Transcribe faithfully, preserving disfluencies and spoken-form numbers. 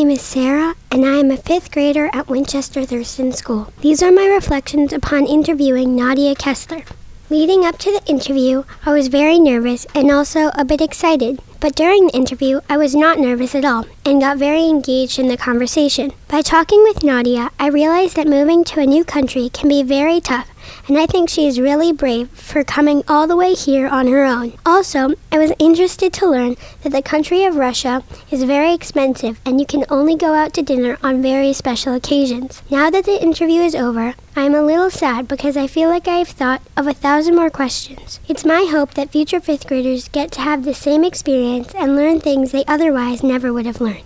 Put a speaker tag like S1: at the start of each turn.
S1: name is Sarah, and I am a fifth grader at Winchester Thurston School. These are my reflections upon interviewing Nadia Kessler. Leading up to the interview, I was very nervous and also a bit excited. But during the interview, I was not nervous at all and got very engaged in the conversation. By talking with Nadia, I realized that moving to a new country can be very tough, and I think she is really brave for coming all the way here on her own. Also, I was interested to learn that the country of Russia is very expensive and you can only go out to dinner on very special occasions. Now that the interview is over, I am a little sad because I feel like I have thought of a thousand more questions. It's my hope that future fifth graders get to have the same experience and learn things they otherwise never would have learned.